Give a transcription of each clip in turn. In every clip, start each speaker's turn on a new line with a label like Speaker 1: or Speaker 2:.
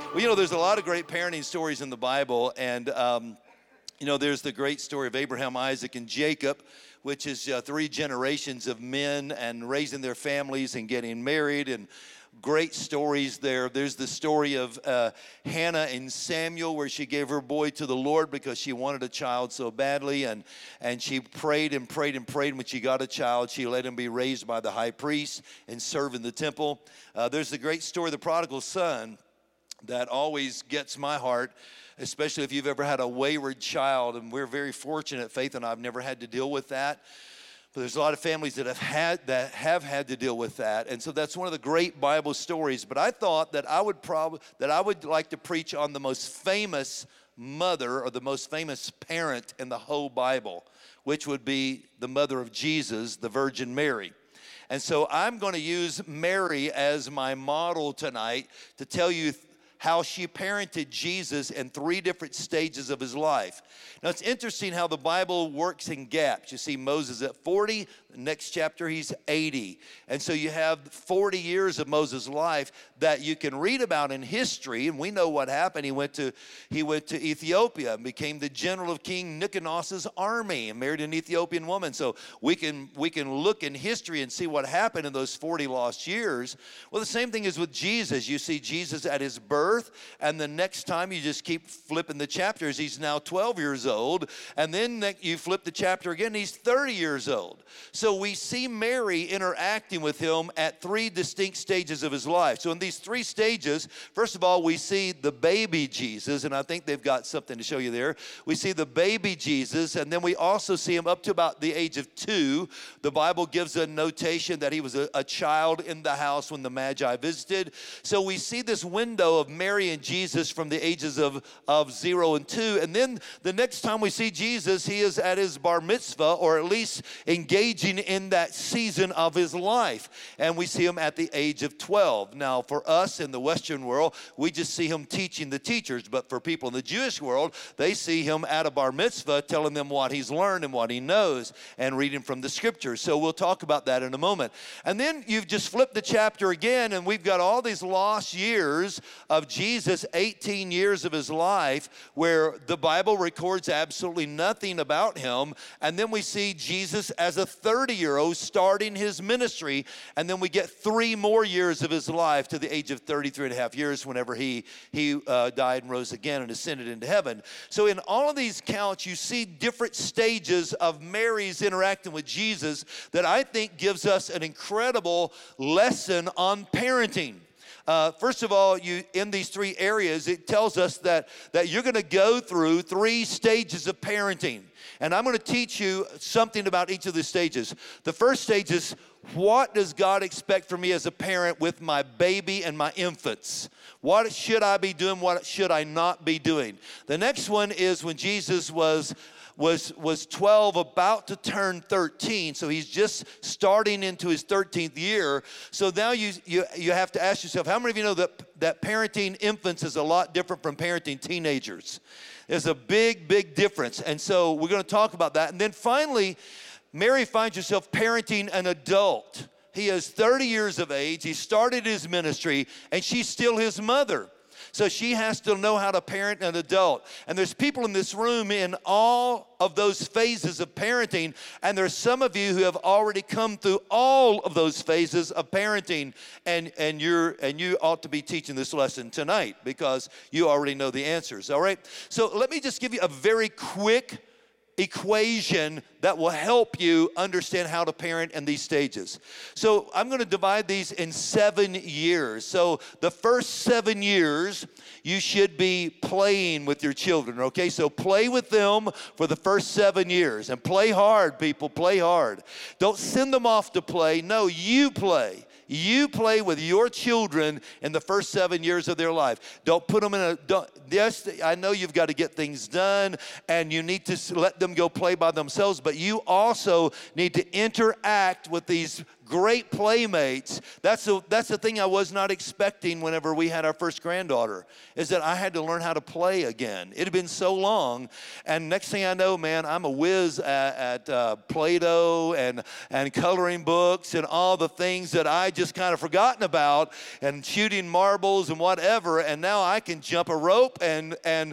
Speaker 1: Well, there's a lot of great parenting stories in the Bible, and there's the great story of Abraham, Isaac, and Jacob, which is 3 generations of men and raising their families and getting married, and great stories there. There's the story of Hannah and Samuel, where she gave her boy to the Lord because she wanted a child so badly, and she prayed and prayed and prayed. When she got a child, she let him be raised by the high priest and serve in the temple. There's the great story of the prodigal son that always gets my heart, especially if you've ever had a wayward child, and we're very fortunate. Faith and I have never had to deal with that. But there's a lot of families that have had to deal with that, and so that's one of the great Bible stories. But I thought that I would like to preach on the most famous mother or the most famous parent in the whole Bible, which would be the mother of Jesus, the Virgin Mary. And so I'm going to use Mary as my model tonight to tell you how she parented Jesus in 3 different stages of his life. Now, it's interesting how the Bible works in gaps. You see Moses at 40, the next chapter he's 80. And so you have 40 years of Moses' life that you can read about in history, and we know what happened. He went to Ethiopia and became the general of King Nicanor army and married an Ethiopian woman. So we can look in history and see what happened in those 40 lost years. Well, the same thing is with Jesus. You see Jesus at his birth, and the next time you just keep flipping the chapters, he's now 12 years old, and then you flip the chapter again, he's 30 years old. So we see Mary interacting with him at 3 distinct stages of his life. So in these 3 stages, first of all, we see the baby Jesus, and I think they've got something to show you there. We see the baby Jesus, and then we also see him up to about the age of 2. The Bible gives a notation that he was a child in the house when the Magi visited. So we see this window of Mary and Jesus from the ages of 0 and 2. And then the next time we see Jesus, he is at his bar mitzvah, or at least engaging in that season of his life. And we see him at the age of 12. Now, for us in the Western world, we just see him teaching the teachers. But for people in the Jewish world, they see him at a bar mitzvah, telling them what he's learned and what he knows, and reading from the scriptures. So we'll talk about that in a moment. And then you've just flipped the chapter again, and we've got all these lost years of Jesus, 18 years of his life, where the Bible records absolutely nothing about him. And then we see Jesus as a 30-year-old starting his ministry. And then we get 3 more years of his life to the age of 33 and a half years whenever he died and rose again and ascended into heaven. So in all of these counts, you see different stages of Mary's interacting with Jesus that I think gives us an incredible lesson on parenting. First of all, in these 3 areas, it tells us that you're going to go through 3 stages of parenting. And I'm going to teach you something about each of the stages. The first stage is, what does God expect from me as a parent with my baby and my infants? What should I be doing? What should I not be doing? The next one is when Jesus was 12, about to turn 13, so he's just starting into his 13th year. So now you have to ask yourself, how many of you know that parenting infants is a lot different from parenting teenagers? There's a big difference, and so we're going to talk about that. And then finally, Mary finds herself parenting an adult. He is 30 years of age, he started his ministry, and she's still his mother. So she has to know how to parent an adult. And there's people in this room in all of those phases of parenting, and there's some of you who have already come through all of those phases of parenting, and you ought to be teaching this lesson tonight because you already know the answers, all right? So let me just give you a very quick equation that will help you understand how to parent in these stages. So I'm going to divide these in 7 years. So the first 7 years, you should be playing with your children, okay? So play with them for the first 7 years. And play hard, people, play hard. Don't send them off to play. No, you play. You play with your children in the first 7 years of their life. Don't put them in yes, I know you've got to get things done and you need to let them go play by themselves, but you also need to interact with these great playmates. That's the thing I was not expecting whenever we had our first granddaughter, is that I had to learn how to play again. It had been so long, and next thing I know, man, I'm a whiz at Play-Doh and coloring books and all the things that I just kind of forgotten about, and shooting marbles and whatever, and now I can jump a rope, and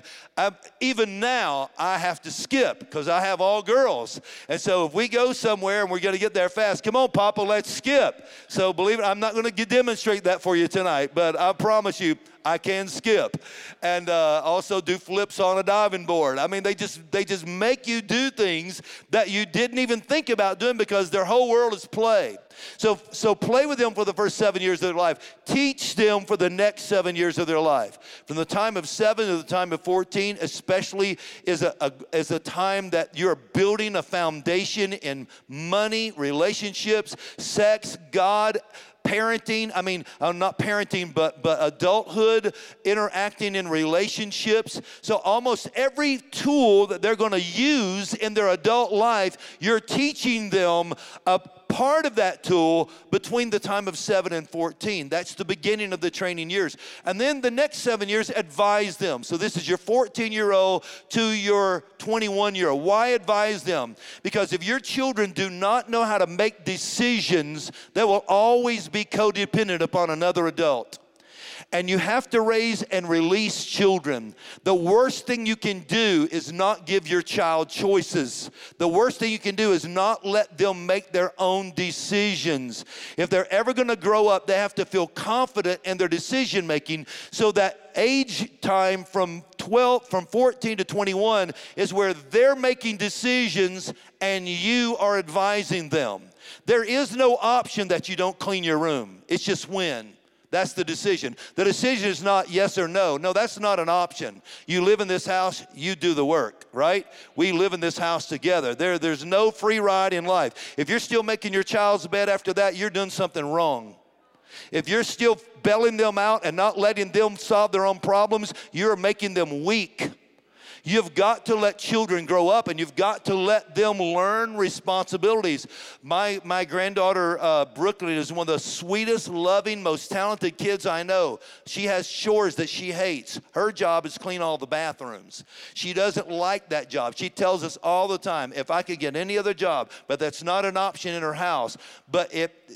Speaker 1: even now I have to skip because I have all girls. And so if we go somewhere and we're going to get there fast, come on, Papa, let's skip. So believe it, I'm not going to demonstrate that for you tonight, but I promise you, I can skip, and also do flips on a diving board. I mean, they just make you do things that you didn't even think about doing because their whole world is play. So play with them for the first 7 years of their life. Teach them for the next 7 years of their life. From the time of 7 to the time of 14, especially, is a time that you're building a foundation in money, relationships, sex, God, parenting, not parenting, but adulthood, interacting in relationships. So almost every tool that they're going to use in their adult life, you're teaching them a part of that tool between the time of 7 and 14. That's the beginning of the training years. And then the next 7 years, advise them. So this is your 14-year-old to your 21-year-old. Why advise them? Because if your children do not know how to make decisions, they will always be codependent upon another adult. And you have to raise and release children. The worst thing you can do is not give your child choices. The worst thing you can do is not let them make their own decisions. If they're ever going to grow up, they have to feel confident in their decision making, so that age time from 14 to 21 is where they're making decisions and you are advising them. There is no option that you don't clean your room. It's just when. That's the decision. The decision is not yes or no. No, that's not an option. You live in this house, you do the work, right? We live in this house together. There's no free ride in life. If you're still making your child's bed after that, you're doing something wrong. If you're still bailing them out and not letting them solve their own problems, you're making them weak. You've got to let children grow up, and you've got to let them learn responsibilities. My granddaughter, Brooklyn, is one of the sweetest, loving, most talented kids I know. She has chores that she hates. Her job is clean all the bathrooms. She doesn't like that job. She tells us all the time, if I could get any other job, but that's not an option in her house. But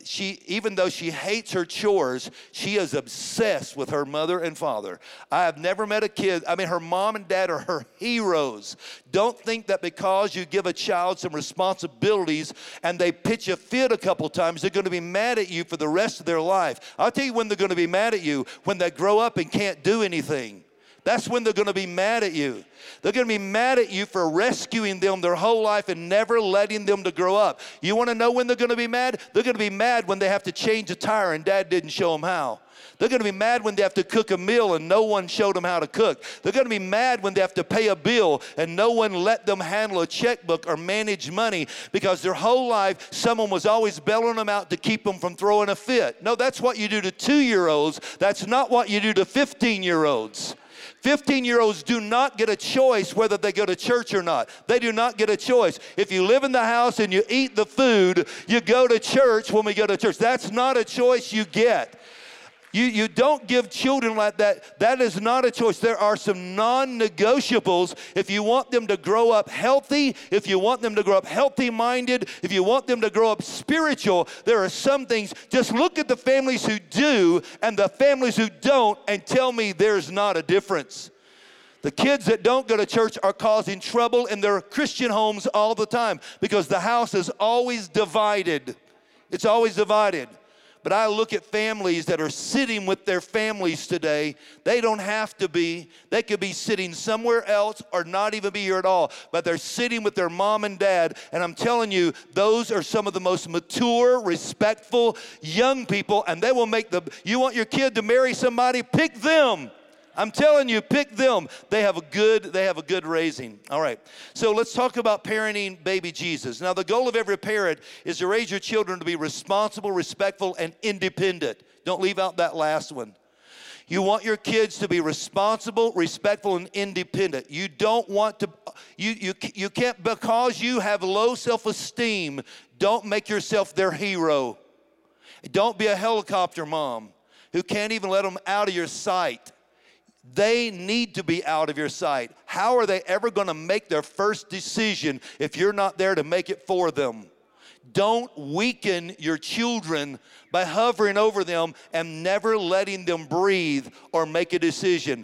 Speaker 1: even though she hates her chores, she is obsessed with her mother and father. I have never met a kid, her mom and dad are her heroes. Don't think that because you give a child some responsibilities and they pitch a fit a couple times, they're going to be mad at you for the rest of their life. I'll tell you when they're going to be mad at you: when they grow up and can't do anything. That's when they're going to be mad at you. They're going to be mad at you for rescuing them their whole life and never letting them to grow up. You want to know when they're going to be mad? They're going to be mad when they have to change a tire and dad didn't show them how. They're going to be mad when they have to cook a meal and no one showed them how to cook. They're going to be mad when they have to pay a bill and no one let them handle a checkbook or manage money, because their whole life someone was always bailing them out to keep them from throwing a fit. No, that's what you do to 2-year-olds. That's not what you do to 15-year-olds. 15-year-olds do not get a choice whether they go to church or not. They do not get a choice. If you live in the house and you eat the food, you go to church when we go to church. That's not a choice you get. You don't give children like that. That is not a choice. There are some non-negotiables if you want them to grow up healthy, if you want them to grow up healthy-minded, if you want them to grow up spiritual. There are some things. Just look at the families who do and the families who don't and tell me there's not a difference. The kids that don't go to church are causing trouble in their Christian homes all the time because the house is always divided. It's always divided. But I look at families that are sitting with their families today. They don't have to be. They could be sitting somewhere else or not even be here at all. But they're sitting with their mom and dad. And I'm telling you, those are some of the most mature, respectful young people. And they will you want your kid to marry somebody? Pick them. I'm telling you, pick them. They have a good raising. All right. So let's talk about parenting baby Jesus. Now, the goal of every parent is to raise your children to be responsible, respectful, and independent. Don't leave out that last one. You want your kids to be responsible, respectful, and independent. You don't want to, you can't, because you have low self-esteem, don't make yourself their hero. Don't be a helicopter mom who can't even let them out of your sight. They need to be out of your sight. How are they ever going to make their first decision if you're not there to make it for them? Don't weaken your children by hovering over them and never letting them breathe or make a decision.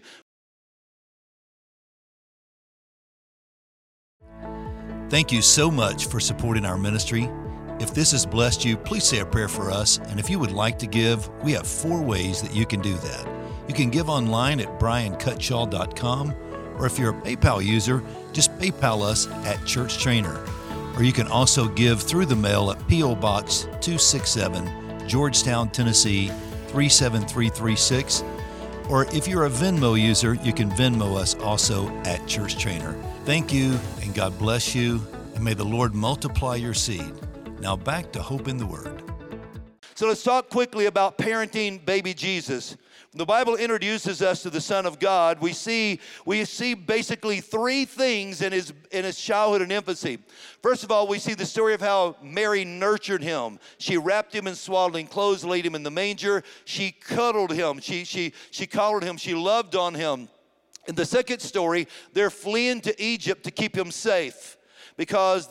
Speaker 2: Thank you so much for supporting our ministry. If this has blessed you, please say a prayer for us. And if you would like to give, we have 4 ways that you can do that. You can give online at briancutshaw.com, or if you're a PayPal user, just PayPal us at Church Trainer. Or you can also give through the mail at P.O. Box 267, Georgetown, Tennessee 37336. Or if you're a Venmo user, you can Venmo us also at Church Trainer. Thank you, and God bless you, and may the Lord multiply your seed. Now back to Hope in the Word.
Speaker 1: So let's talk quickly about parenting baby Jesus. The Bible introduces us to the Son of God. We see basically 3 things in his childhood and infancy. First of all, we see the story of how Mary nurtured him. She wrapped him in swaddling clothes, laid him in the manger. She cuddled him. She coddled him. She loved on him. In the second story, they're fleeing to Egypt to keep him safe, because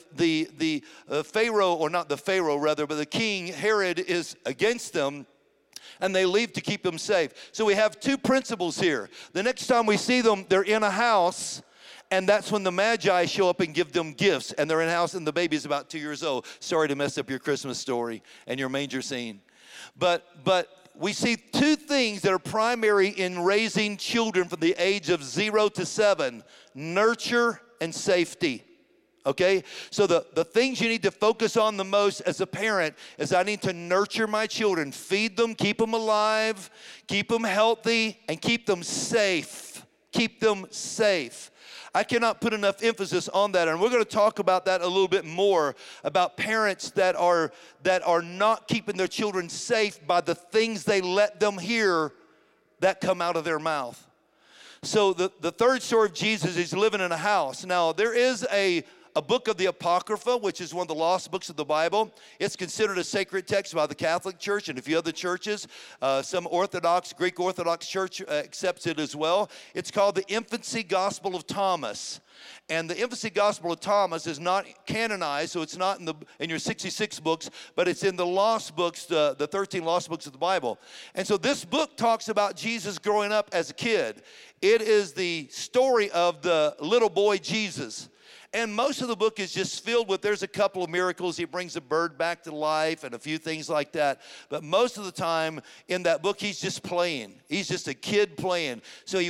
Speaker 1: the Pharaoh, or not the Pharaoh rather, but the king Herod is against them, and they leave to keep him safe. So we have 2 principles here. The next time we see them, they're in a house, and that's when the Magi show up and give them gifts, and they're in a house, and the baby's about 2 years old. Sorry to mess up your Christmas story and your manger scene. But we see 2 things that are primary in raising children from the age of 0 to 7, nurture and safety. Okay, so the things you need to focus on the most as a parent is I need to nurture my children, feed them, keep them alive, keep them healthy, and keep them safe. Keep them safe. I cannot put enough emphasis on that, and we're going to talk about that a little bit more, about parents that are not keeping their children safe by the things they let them hear that come out of their mouth. So the third story of Jesus is living in a house. Now, there is a book of the Apocrypha, which is one of the lost books of the Bible. It's considered a sacred text by the Catholic Church and a few other churches. Some Greek Orthodox Church accepts it as well. It's called the Infancy Gospel of Thomas. And the Infancy Gospel of Thomas is not canonized, so it's not in your 66 books, but it's in the lost books, the 13 lost books of the Bible. And so this book talks about Jesus growing up as a kid. It is the story of the little boy Jesus. And most of the book is just filled with, there's a couple of miracles. He brings a bird back to life and a few things like that. But most of the time in that book, he's just playing. He's just a kid playing. So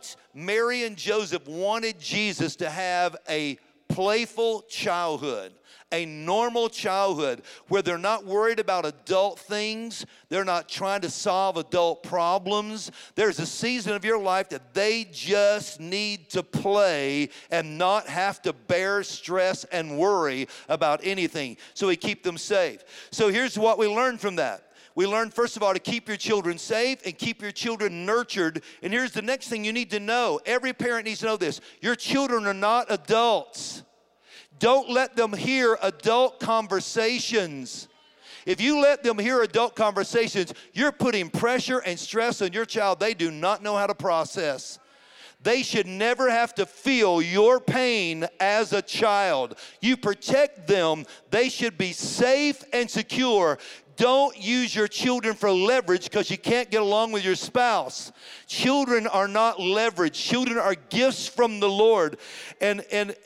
Speaker 1: Mary and Joseph wanted Jesus to have a playful childhood, a normal childhood where they're not worried about adult things. They're not trying to solve adult problems. There's a season of your life that they just need to play and not have to bear stress and worry about anything. So we keep them safe. So here's what we learned from that. We learned, first of all, to keep your children safe and keep your children nurtured. And here's the next thing you need to know. Every parent needs to know this. Your children are not adults. Don't let them hear adult conversations. If you let them hear adult conversations, you're putting pressure and stress on your child they do not know how to process. They should never have to feel your pain as a child. You protect them. They should be safe and secure. Don't use your children for leverage because you can't get along with your spouse. Children are not leverage. Children are gifts from the Lord. And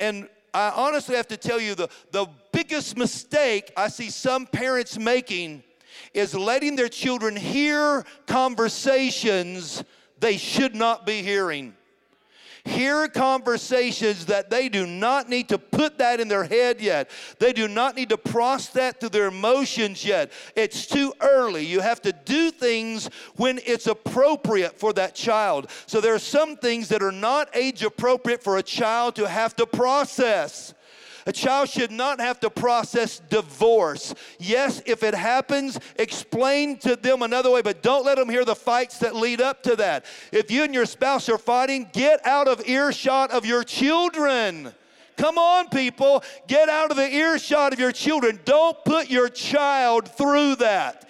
Speaker 1: I honestly have to tell you the biggest mistake I see some parents making is letting their children hear conversations they should not be hearing. Hear conversations that they do not need to put that in their head yet. They do not need to process that through their emotions yet. It's too early. You have to do things when it's appropriate for that child. So there are some things that are not age appropriate for a child to have to process. A child should not have to process divorce. Yes, if it happens, explain to them another way, but don't let them hear the fights that lead up to that. If you and your spouse are fighting, get out of earshot of your children. Come on, people. Get out of the earshot of your children. Don't put your child through that.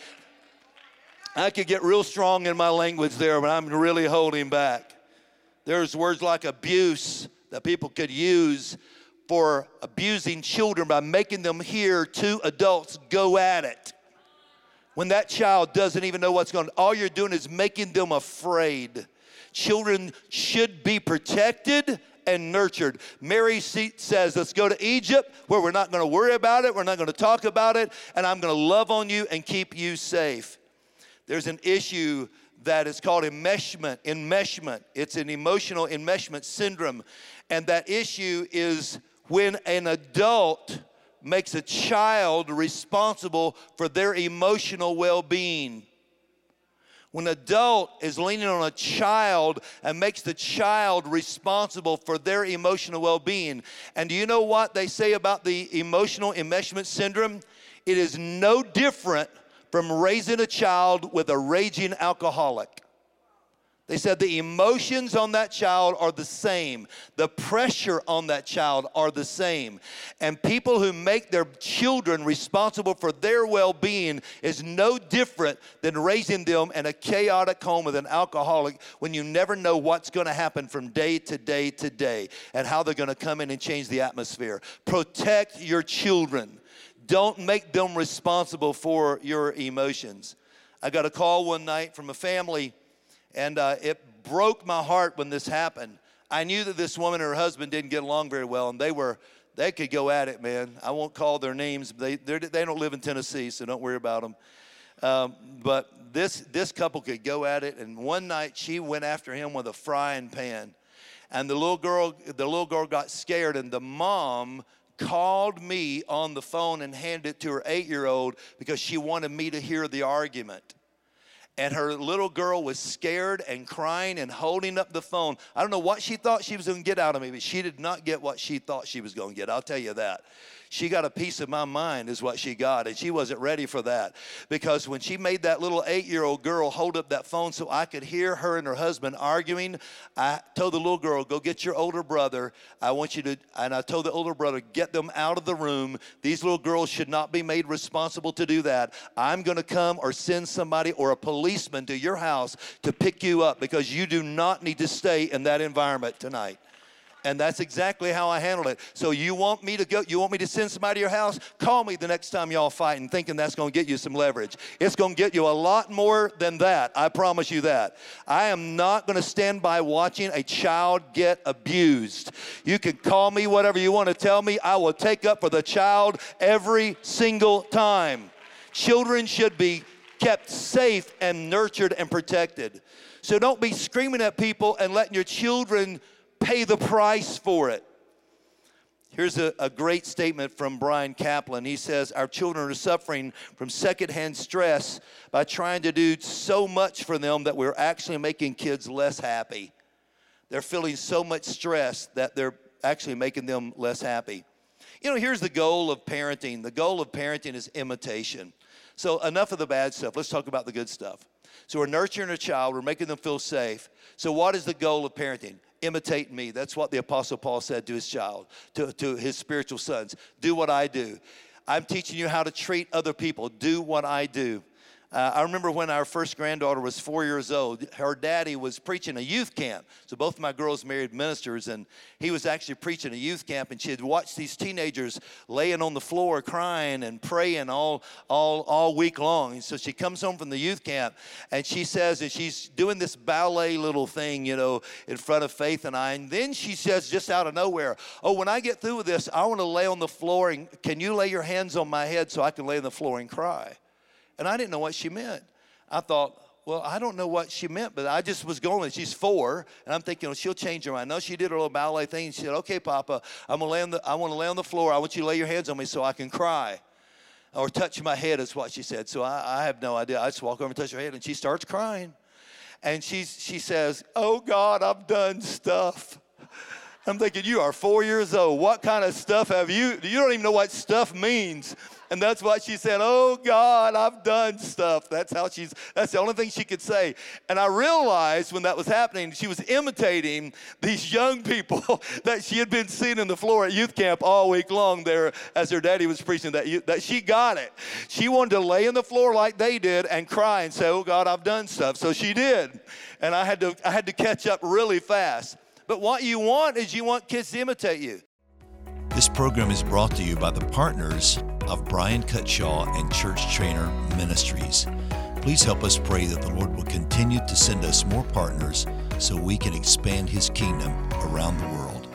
Speaker 1: I could get real strong in my language there, but I'm really holding back. There's words like abuse that people could use for abusing children by making them hear two adults go at it. When that child doesn't even know what's going on, all you're doing is making them afraid. Children should be protected and nurtured. Mary says, let's go to Egypt where we're not going to worry about it, we're not going to talk about it, and I'm going to love on you and keep you safe. There's an issue that is called enmeshment. It's an emotional enmeshment syndrome. And that issue is when an adult makes a child responsible for their emotional well-being. When an adult is leaning on a child and makes the child responsible for their emotional well-being. And do you know what they say about the emotional enmeshment syndrome? It is no different from raising a child with a raging alcoholic. They said the emotions on that child are the same. The pressure on that child are the same. And people who make their children responsible for their well-being is no different than raising them in a chaotic home with an alcoholic when you never know what's going to happen from day to day to day and how they're going to come in and change the atmosphere. Protect your children. Don't make them responsible for your emotions. I got a call one night from a family, and it broke my heart when this happened. I knew that this woman and her husband didn't get along very well, and they could go at it, man. I won't call their names. They don't live in Tennessee, so don't worry about them. But this couple could go at it, and one night she went after him with a frying pan, and the little girl got scared, and the mom called me on the phone and handed it to her 8-year-old because she wanted me to hear the argument. And her little girl was scared and crying and holding up the phone. I don't know what she thought she was going to get out of me, but she did not get what she thought she was going to get. I'll tell you that. She got a piece of my mind is what she got, and she wasn't ready for that. Because when she made that little 8-year-old girl hold up that phone so I could hear her and her husband arguing, I told the little girl, go get your older brother. And I told the older brother, get them out of the room. These little girls should not be made responsible to do that. I'm going to come or send somebody or a policeman to your house to pick you up because you do not need to stay in that environment tonight. And that's exactly how I handled it. So you want me to go? You want me to send somebody to your house? Call me the next time y'all fighting, thinking that's going to get you some leverage. It's going to get you a lot more than that. I promise you that. I am not going to stand by watching a child get abused. You can call me whatever you want to tell me. I will take up for the child every single time. Children should be kept safe and nurtured and protected. So don't be screaming at people and letting your children pay the price for it. Here's a great statement from Brian Kaplan. He says, our children are suffering from secondhand stress by trying to do so much for them that we're actually making kids less happy. They're feeling so much stress that they're actually making them less happy. You know, here's the goal of parenting. The goal of parenting is imitation. So enough of the bad stuff. Let's talk about the good stuff. So we're nurturing a child. We're making them feel safe. So what is the goal of parenting? Imitate me. That's what the Apostle Paul said to his child, to his spiritual sons. Do what I do. I'm teaching you how to treat other people. Do what I do. I remember when our first granddaughter was 4 years old, her daddy was preaching a youth camp. So both of my girls married ministers, and he was actually preaching a youth camp, and she had watched these teenagers laying on the floor crying and praying all week long. And so she comes home from the youth camp, and she says, and she's doing this ballet little thing, you know, in front of Faith and I, and then she says just out of nowhere, oh, when I get through with this, I want to lay on the floor, and can you lay your hands on my head so I can lay on the floor and cry? And I didn't know what she meant. I thought, well, I don't know what she meant, but I just was going. She's 4, and I'm thinking, well, she'll change her mind. No, she did her little ballet thing. And she said, okay, Papa, I want to lay on the floor. I want you to lay your hands on me so I can cry. Or touch my head is what she said. So I have no idea. I just walk over and touch her head, and she starts crying. And she says, oh, God, I've done stuff. I'm thinking, you are 4 years old. What kind of stuff have you? You don't even know what stuff means. And that's what she said, oh God, I've done stuff. That's the only thing she could say. And I realized when that was happening, she was imitating these young people that she had been seeing in the floor at youth camp all week long there as her daddy was preaching that she got it. She wanted to lay in the floor like they did and cry and say, oh God, I've done stuff. So she did. And I had to catch up really fast. But what you want is you want kids to imitate you.
Speaker 2: This program is brought to you by the partners of Brian Cutshaw and Church Trainer Ministries. Please help us pray that the Lord will continue to send us more partners so we can expand His kingdom around the world.